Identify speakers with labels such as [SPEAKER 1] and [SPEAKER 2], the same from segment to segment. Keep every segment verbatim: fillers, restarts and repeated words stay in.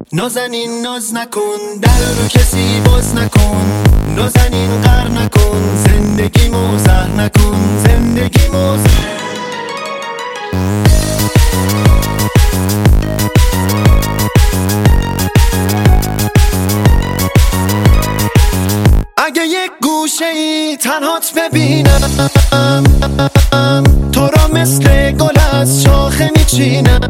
[SPEAKER 1] نازنین ناز نکن، در رو کسی باز نکن. نازنین غر نکن، زندگیمو زهر نکن. زندگیمو زهر. اگه یک گوشه ای تنهات ببینم، تو را مثل گل از شاخه میچینم.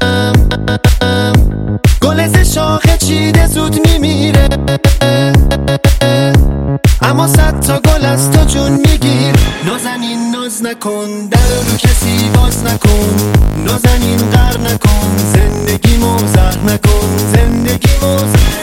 [SPEAKER 1] گل ز شاخه چیده زود میمیره، اما صد تا گل از تو جون میگیر. نازنین ناز نکن، در رو کسی باز نکن. نازنین غر نکن، زندگیمو زهر نکن. زندگیمو زهر.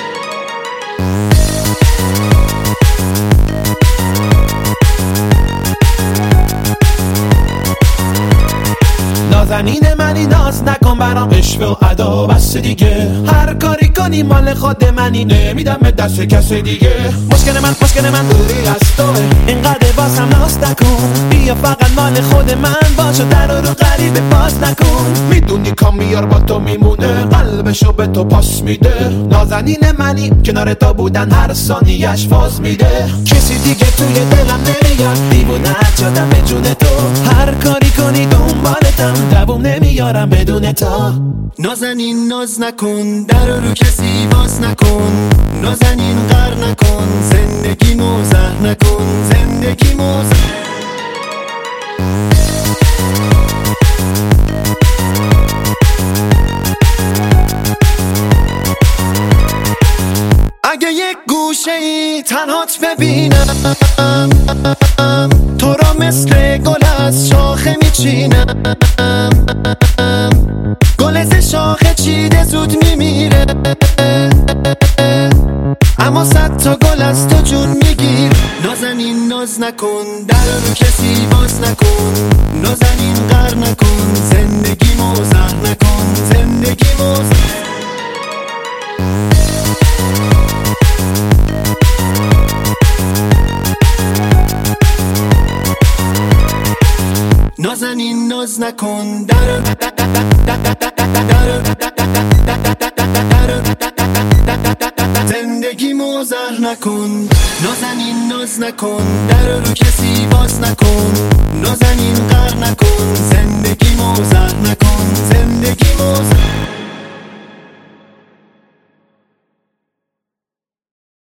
[SPEAKER 2] نازنین منی ناز نکن برام عشق و ادا بس دیگه. هر کاری کنی مال خود منی، نمیدم به دست کس دیگه. مشکل من مشکل من دوری از توه، اینقدر بازم ناز نکن. بیا فقط مال خود من باش و در رو غریبه باز نکن. میدونی کام میار با تو میمونه، قلبشو به تو پاس میده. نازنین منی کنار تو بودن هر ثانیه‌اش فاز میده. کسی دیگه توی دلم نمیاد، دیوونه شدم به جون تو. هر کاری کنی دنبالتم، دووم نمیارم بدون تو.
[SPEAKER 1] نازنین ناز نکن، در رو کسی باز نکن. نازنین غر نکن، زندگیمو زهر نکن. زندگیمو زهر. اگه یک گوشه ای تنهات ببینم، تو را مثل گل از شاخه میچینم. گل ز شاخه چیده زود میمیره، اما صد تا گل از تو جون میگیر. نازنین ناز نکن، در رو کسی باز نکن. نازنین غر نکن، زندگیمو زهر نکن. زندگیمو زهر. نازنین ناز نکن، در زندگیمو زهر نکن. نازنین ناز نکن، در رو کسی باز نکن. نازنین غر نکن، زندگیمو زهر نکن. زندگیمو زهر.